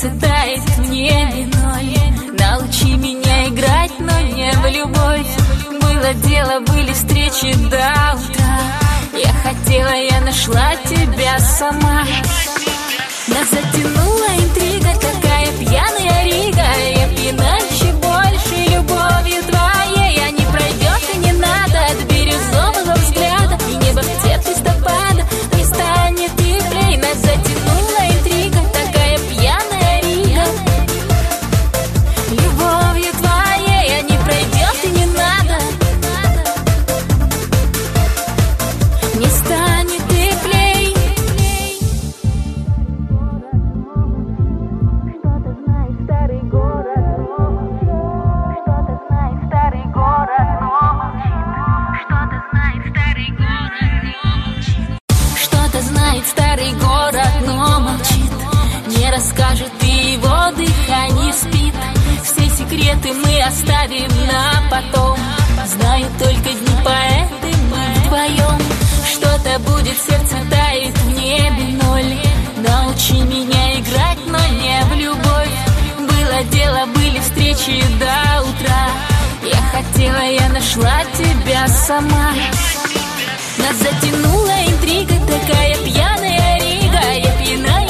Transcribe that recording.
сердце тает в небе ноль. Научи меня играть, но не в любовь. Было дело, были встречи до утра. Я хотела, я нашла тебя сама. Нас затянула интрига, такая пьяная рига. Я пьяна еще больше любовью твоей. А не пройдет и не надо от бирюзового взгляда. И небо в цвет листопада не станет теплей. Нас затянула интрига, такая пьяная рига. Любовью твоей, а не пройдет и не надо. Не станет теплей. Что-то знает старый город, но молчит. Что-то знает старый город, но молчит. Что-то знает старый город, но молчит. Что-то знает старый город, но молчит. Не расскажет, и его дыхание спит. Все секреты мы оставим на потом. Знают только дни поэты, мы вдвоем. Что-то будет, сердце тает в небе ноль. Научи меня играть, но не в любовь. Было дело, были встречи до утра. Я хотела, я нашла тебя сама. Нас затянула интрига, такая пьяная рига. Я пьяна